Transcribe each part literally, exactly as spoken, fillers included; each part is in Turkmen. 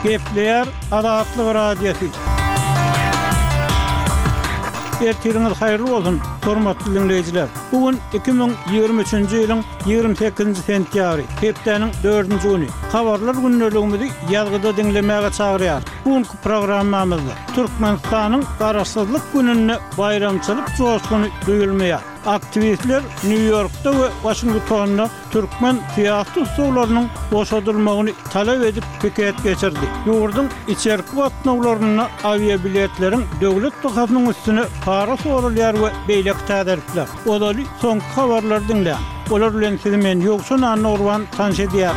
Gepleyer Adatlyk radiosu. Ertiriniz hayırlı olsun, hormatly dinleyijiler. Bugün iki bin ýygrimi üçinji ýylyň ýygrimi sekizinji sentýabry, hepdeniň dördünji güni. Habarlar günneligimizi ýazgyda dinlemäge çagyrýar. Bugünkü programmamyzda Türkmenistanyň garaşsyzlyk gününe bayramçylyk joşguny duýulmaýar. Aktivistler New York'ta ve Washington'da Türkmen siyasi usullarynyň boşadylmagyny talep edip piket geçirdi. Ýurdun içerki gatnawlaryna aviabiletleriň döwlet bahasynyň üstüne para sorulýar we beýlek täderipler. Olaly soňky habarlar dinleýän. Olar bilen sizi men ýoksun annorwan tanış edýär.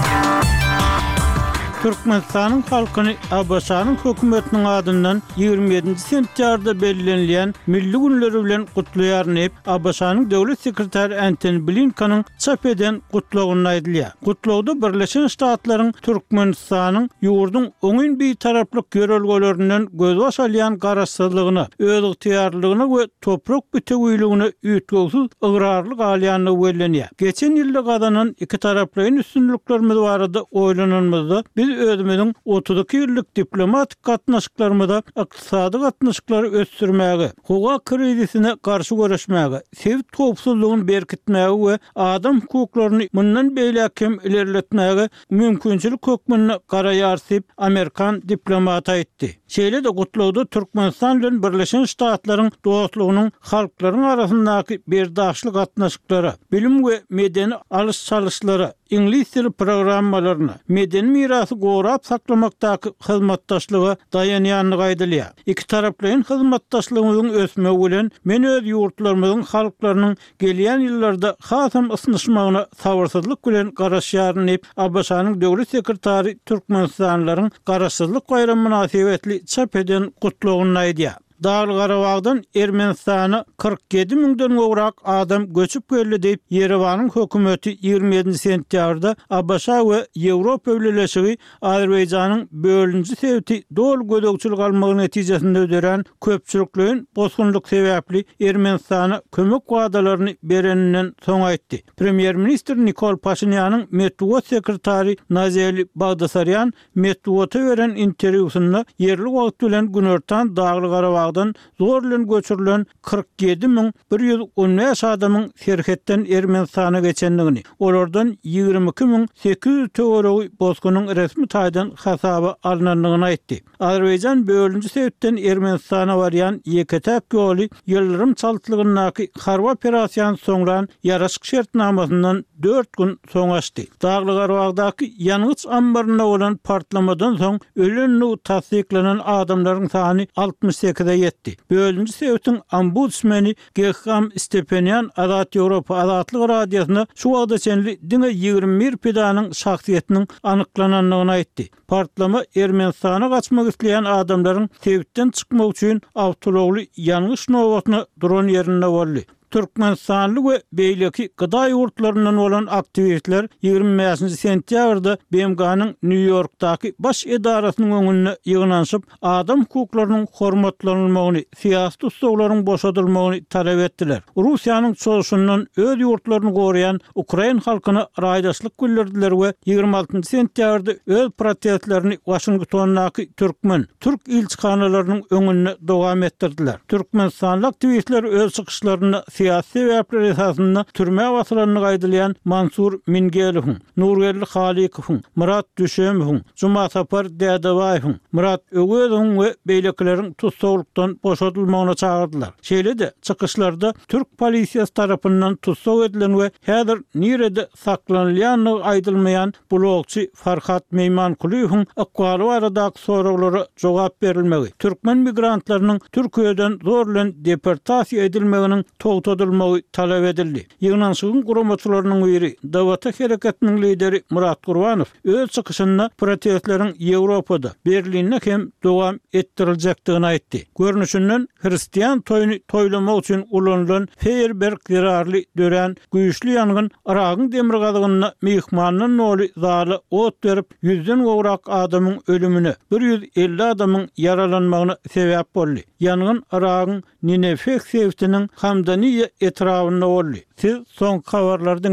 Türkmenistanyň halkyny Abaşanyň hökümetiniň adyndan ýygrimi ýedinji sentýarda belgilenýän milli günleri bilen gutlaýaryn hep Abaşanyň döwlet sekretary Antony Blinken'in çap eden gutlagyny aýdylýar. Gutlawda Birleşen Ştatlaryň Türkmenistanyň ýurdun öňün bir taraplyk görelgelerinden gözbaş alýan garaşsyzlygyny, öz ygtyýarlygyny we toprak bütegüýligini üýtgesiz ıgrarlyk alýanyny wellenýär. Geçen ýylda gazanyn iki taraplyň üstünliklerimiz barada oýlananmyzda biz özümüzün otuzki ýyllyk diplomatik gatnaşyklarymyzda ykdysady gatnaşyklary ösdürmäge, hukuka krizisine garşy görüşmäge, sewit topsuzlygyny berkitmäge we adam hukuklaryny mundan beýlekem ilerletmäge mümkinçilik hökmüne garaýarsyp Amerikan diplomaty aýtdy. Şeýle de gutlawda Türkmenistan bilen Birleşen Ştatlaryň dostlugynyň halklaryň arasyndaky berdaşlyk gatnaşyklary, bilim we medeni alys-çalyşlary, İngiliz dili programmalaryny, medeni mirasy gorap saklamakdaky hyzmatdaşlygy dayanýanlygy aýdylýar. Iki taraplyň hyzmatdaşlygynyň ösmegi bilen men öz ýurtlarymyzyň halklarynyň gelýän ýyllarda hasam ysnyşmagyna sabyrsyzlyk bilen garaşýaryny hep Abaşanyň döwlet sekretary Türkmenistanlaryň garaşsyzlyk bayramy münasibetli çap eden gutlagyny aýdýar. Dağlı Qarabağdan Ermenistana kırk yedi müňden gowrak adam göçüp geldi diýip Yerewanyň hökümeti ýygrimi ýedinji sentýarda Abaşa we Ýewropa Birleşigi Azerbaýjanyň bölünji sebäpi dol gödökçilik almagy netijesinde öderen köpçülikliň bozgunluk sebäpli Ermenistana kömek wagdalaryny bereninden soň aýtdy. Premier minister Nikol Paşinýanyň Medwedet sekretary Nazeli Bagdasaryan Medwedete beren interwýusynda yerli wagt bilen günörtän Dağly Qarabağ zorlan göçürilen kırk yedi müň bir ýüz on beş adamyň serhetden Ermenistana geçendigini, olardan ýygrimi iki müň sekiz ýüz töweregi bozgunyň resmi taýdan hasaba alynandygyny aýtdy. Azerbaýjan bölünji sebäpden Ermenistana barýan ýeketäp ýoly ýyldyrym çaltlygynyňky harba operasiýany soňran ýaraşyk şertnamasyndan dört gün soň açdy. Dağly Qarabağdaky ýanygyç ambaryna bolan partlamadan soň ölenli tasdiklanan adamlaryň sany altmış sekize yetti. Bölünji sebäpden ombudsmani Gekham Stepanyan Azat Ýewropa Adatlyk radiosyna şu wagda çenli diňe ýygrimi bir pedanyň şahsiýetiniň anyklananlygyny aýtdy. Partlama Ermenistana gaçmak isleýän adamlaryň sebäpden çykmak üçin awtologly ýanyş nowatyny duran ýerine boldy. Türkmenistanly we beýleki gyda ýurtlaryndan bolan aktivistler ýygrimi beşinji sentýabrda B M G'nyň New York'daky baş edarasynyň öňünde ýygnanyşyp adam hukuklarynyň hormatlanylmagyny, siýasy tutsaglaryň boşadylmagyny talep etdiler. Russiýanyň çoğuşundan öz ýurtlaryny goraýan Ukraina halkyna raýdaşlyk bildirdiler we ýygrimi altynjy sentýabrda öz protestlerini Washingtondaky Türkmen, Türk ilçihanalarynyň öňünde dowam etdirdiler. Türkmenistanly aktivistler öz çykyşlaryny siyasi sebäpler esasında türme wasylaryny gaýdylýan Mansur Mingelow, Nurgelli Halikow, Murat Düşemow, Juma Sapar Dädebaýew, Murat Ögezow we beýlekleriň tutsaglykdan boşadylmagyna çagyrdylar. Şeýle de çykyşlarda Türk polisiýasy tarapyndan tutsag edilen we häzir nirede saklanýany aýdylmaýan blogçy Farhat Meýmankulyň akwaly baradaky soraglary jogap berilmegi, türkmen migrantlarynyň Türkiýeden zorlan deportasiýa edilmeginiň togtadylmagy talep edildi. Ýygnanyşygyň guramaçylarynyň biri Dawata hereketiniň lideri Murat Gurbanow öz çykyşynda protestleriň Ýewropada, Berlinde hem dowam etdiriljakdygyny aýtdy. Görnüşinden Hristiýan toýuny toýlamak üçin ulanylan feýerwerk zerarly dören güýçli ýangyn Iragyň demir gazygyna mehmanyň noly zaly ot berip ýüzden gowrak adamyň ölümine, bir ýüz elli adamyň yaralanmagyna sebäp boldy. Ýangyn Iragyň Ninefek sebäpiniň Hamdaniýe etrawyna boldy. Siz soň habarlardan